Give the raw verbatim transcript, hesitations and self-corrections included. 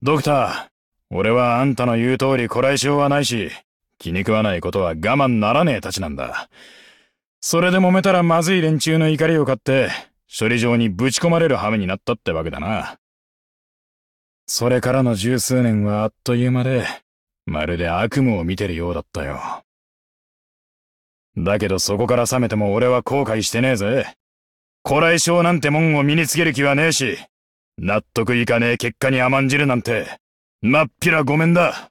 ドクター、俺はあんたの言う通りこらえ性はないし、気に食わないことは我慢ならねえたちなんだ。それで揉めたらまずい連中の怒りを買って、処理場にぶち込まれる羽目になったってわけだな。それからの十数年はあっという間で、まるで悪夢を見てるようだったよ。だけどそこから覚めても俺は後悔してねえぜ。こらえ性なんてもんを身につける気はねえし、納得いかねえ結果に甘んじるなんて、まっぴらごめんだ。